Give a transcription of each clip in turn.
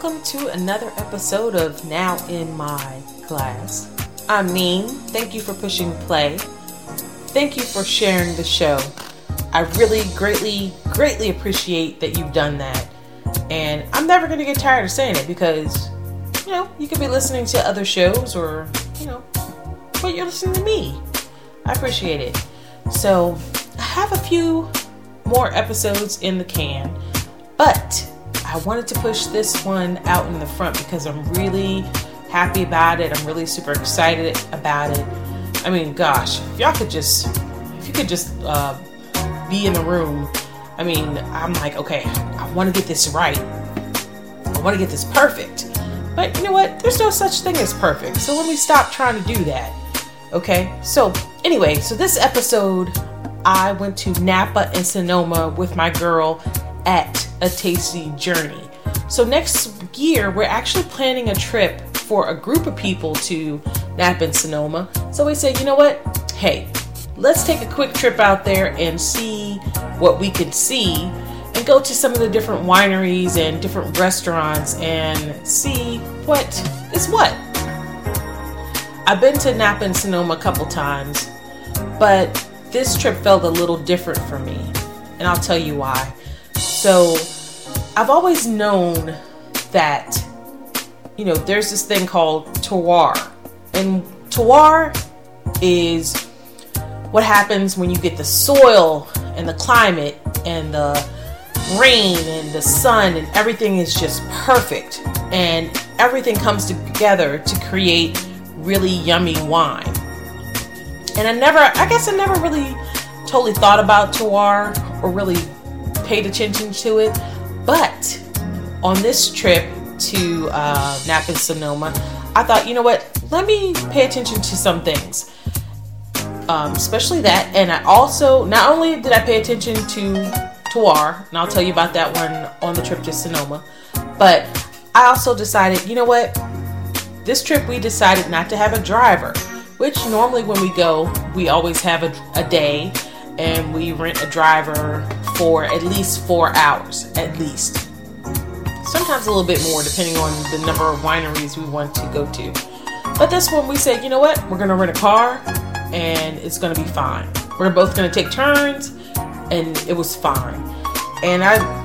welcome to another episode of Now in My Glass. I'm Neen. Thank you for pushing play. Thank you for sharing the show. I really greatly appreciate that you've done that. And I'm never going to get tired of saying it because, you could be listening to other shows or, but you're listening to me. I appreciate it. So, I have a few more episodes in the can, but I wanted to push this one out in the front because I'm really happy about it. I'm really super excited about it. I mean, gosh, if you could just be in the room. I mean, I'm like, okay, I want to get this right. I want to get this perfect. But you know what? There's no such thing as perfect. So let me stop trying to do that. Okay? So anyway, this episode, I went to Napa and Sonoma with my girl at A Tasty Journey. So next year, we're actually planning a trip for a group of people to Napa and Sonoma. So we said, you know what? Hey, let's take a quick trip out there and see what we can see and go to some of the different wineries and different restaurants and see what is what. I've been to Napa and Sonoma a couple times, but this trip felt a little different for me, and I'll tell you why. So I've always known that, there's this thing called terroir, and terroir is what happens when you get the soil and the climate and the rain and the sun and everything is just perfect and everything comes together to create really yummy wine. And I never really totally thought about terroir or really paid attention to it. But on this trip to Napa and Sonoma, I thought, you know what? Let me pay attention to some things. Especially that. And I also, not only did I pay attention to terroir, and I'll tell you about that one on the trip to Sonoma, but I also decided, you know what? This trip we decided not to have a driver, which normally when we go, we always have a day and we rent a driver for at least 4 hours, at least. Sometimes a little bit more depending on the number of wineries we want to go to. But this one we said, you know what? We're going to rent a car and it's going to be fine. We're both going to take turns and it was fine. And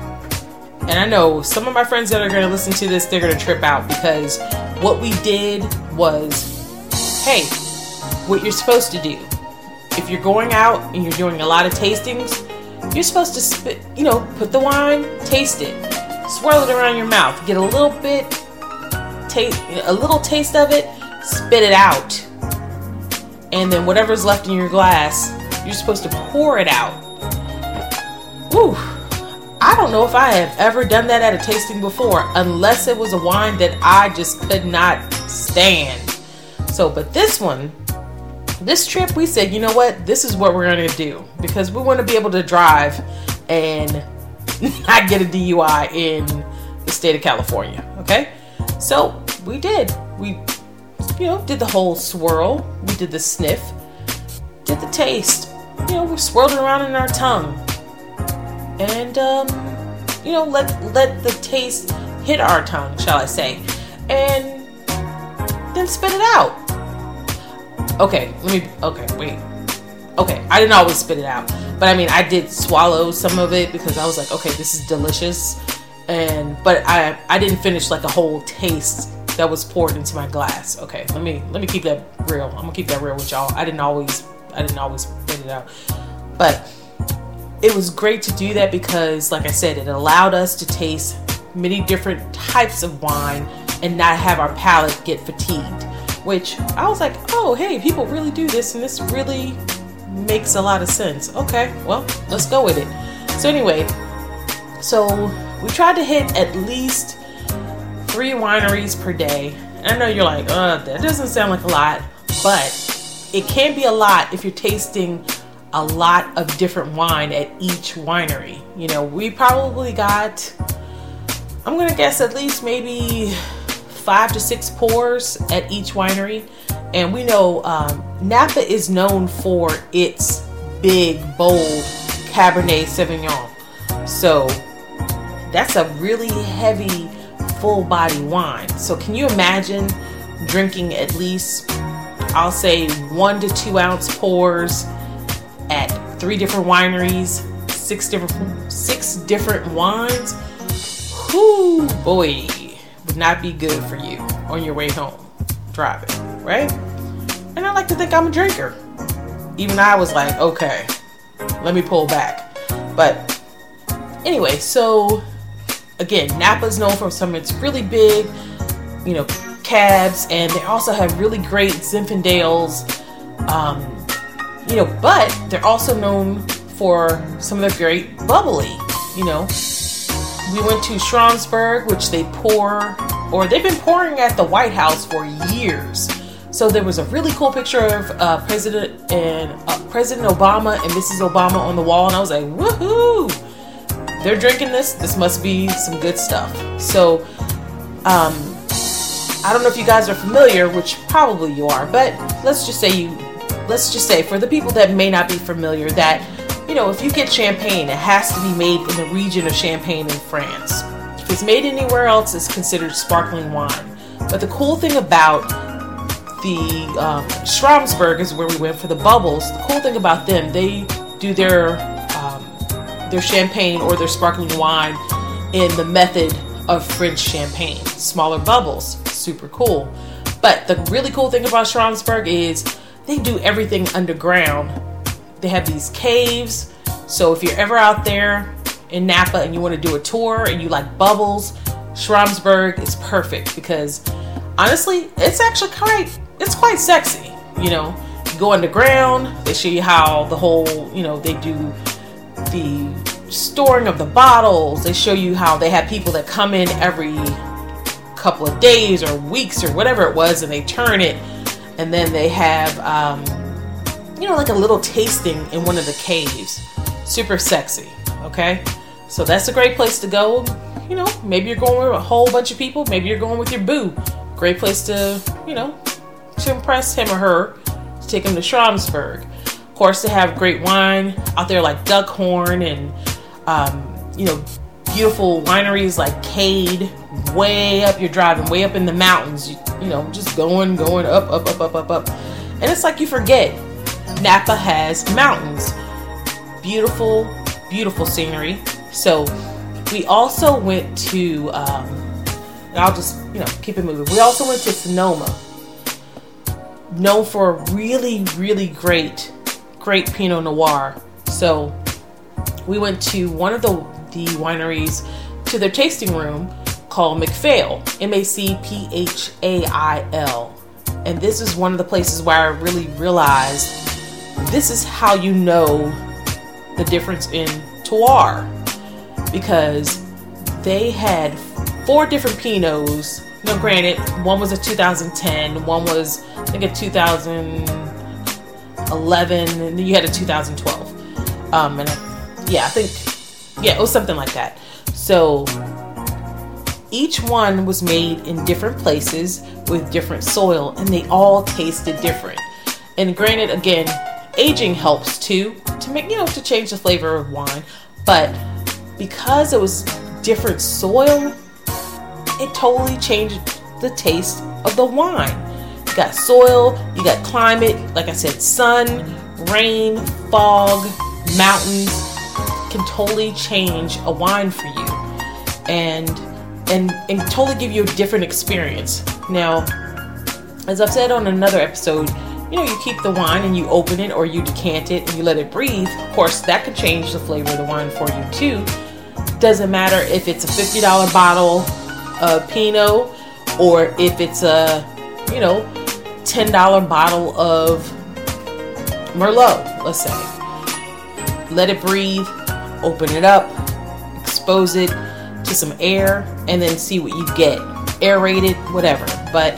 I know some of my friends that are going to listen to this, they're going to trip out because what we did was, hey, what you're supposed to do. If you're going out and you're doing a lot of tastings, you're supposed to put the wine, taste it, swirl it around your mouth, get a little taste of it, spit it out. And then whatever's left in your glass, you're supposed to pour it out. Whew. I don't know if I have ever done that at a tasting before, unless it was a wine that I just could not stand. But this trip, we said, you know what? This is what we're going to do because we want to be able to drive and not get a DUI in the state of California. Okay? So we did. We, did the whole swirl. We did the sniff. Did the taste. We swirled it around in our tongue. And, let the taste hit our tongue, shall I say. And then spit it out. Okay, I didn't always spit it out. But I did swallow some of it because I was like, okay, this is delicious. But I didn't finish like a whole taste that was poured into my glass. Okay, let me keep that real. I'm gonna keep that real with y'all. I didn't always spit it out. But it was great to do that because, like I said, it allowed us to taste many different types of wine and not have our palate get fatigued. Which I was like, oh, hey, people really do this and this really makes a lot of sense. Okay, well, let's go with it. So anyway, we tried to hit at least 3 wineries per day. And I know you're like, that doesn't sound like a lot, but it can be a lot if you're tasting a lot of different wine at each winery. We probably got, I'm going to guess at least maybe 5 to 6 pours at each winery. And we know Napa is known for its big, bold Cabernet Sauvignon. So that's a really heavy full body wine. So can you imagine drinking at least, I'll say 1 to 2 ounce pours at 3 different wineries, 6 different wines? Whoo, boy, would not be good for you on your way home driving, right? And I like to think I'm a drinker. Even I was like, okay, let me pull back. But anyway, so again, Napa's known for some of its really big, cabs, and they also have really great Zinfandels, but they're also known for some of their great bubbly, We went to Schramsberg, which they've been pouring at the White House for years. So there was a really cool picture of President Obama and Mrs. Obama on the wall, and I was like, woohoo! They're drinking this. This must be some good stuff. So, I don't know if you guys are familiar, which probably you are, but let's just say for the people that may not be familiar that, if you get champagne, it has to be made in the region of Champagne in France. If it's made anywhere else, it's considered sparkling wine. But the cool thing about the Schramsberg is where we went for the bubbles. The cool thing about them, they do their champagne or their sparkling wine in the method of French champagne, smaller bubbles. Super cool. But the really cool thing about Schramsberg is they do everything underground. They have these caves. So if you're ever out there in Napa and you want to do a tour and you like bubbles, Schramsberg is perfect because honestly, it's quite sexy. You go underground. They show you how the whole, they do the storing of the bottles. They show you how they have people that come in every couple of days or weeks or whatever it was, and they turn it, and then they have like a little tasting in one of the caves. Super sexy. Okay, so that's a great place to go. Maybe you're going with a whole bunch of people, maybe you're going with your boo. Great place to to impress him or her, to take him to Schramsberg. Of course, they have great wine out there like Duckhorn and beautiful wineries like Cade, way up. You're driving way up in the mountains, just going up. And it's like you forget Napa has mountains. Beautiful, beautiful scenery. So we also went to, and I'll just, keep it moving. We also went to Sonoma, known for a really, really great Pinot Noir. So we went to one of the wineries, to their tasting room called Macphail, Macphail. And this is one of the places where I really realized this is how you know the difference in terroir, because they had 4 different Pinots. Granted, one was a 2010, one was I think a 2011, and then you had a 2012. It was something like that. So each one was made in different places with different soil, and they all tasted different. And granted, again, aging helps too, to make, to change the flavor of wine. But because it was different soil, it totally changed the taste of the wine. You got soil, you got climate, like I said, sun, rain, fog, mountains can totally change a wine for you and totally give you a different experience. Now, as I've said on another episode, you keep the wine and you open it or you decant it and you let it breathe. Of course, that could change the flavor of the wine for you too. Doesn't matter if it's a $50 bottle of Pinot or if it's a, $10 bottle of Merlot, let's say. Let it breathe, open it up, expose it to some air, and then see what you get. Aerated, whatever. But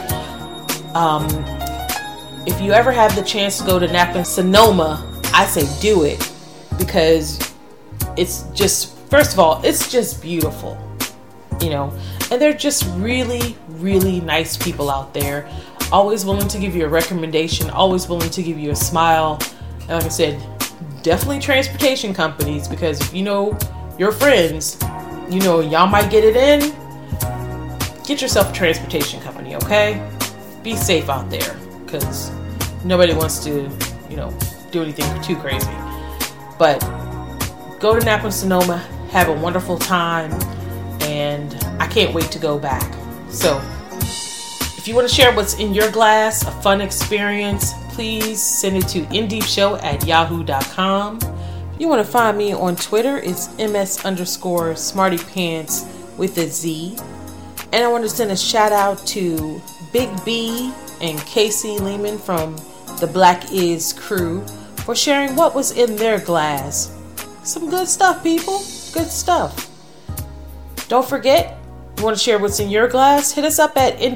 if you ever have the chance to go to Napa and Sonoma, I say do it, because it's just, first of all, it's just beautiful, and they're just really, really nice people out there. Always willing to give you a recommendation, always willing to give you a smile. And like I said, definitely transportation companies, because if your friends, y'all might get it in, get yourself a transportation company, okay? Be safe out there, because nobody wants to, do anything too crazy. But go to Napa Sonoma, have a wonderful time, and I can't wait to go back. So, if you want to share what's in your glass, a fun experience, please send it to indeepshow@yahoo.com. If you want to find me on Twitter, it's ms_smartypants with a Z. And I want to send a shout out to Big B and Casey Lehman from the Black Is crew for sharing what was in their glass. Some good stuff, people. Good stuff. Don't forget, you want to share what's in your glass? Hit us up at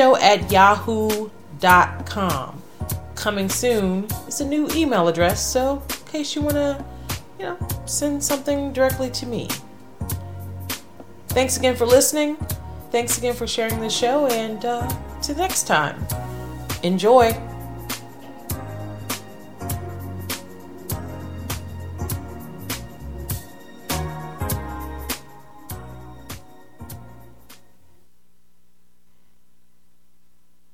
indeepshow@yahoo.com. Coming soon is a new email address, so in case you want to, send something directly to me. Thanks again for listening. Thanks again for sharing the show, and till next time, enjoy.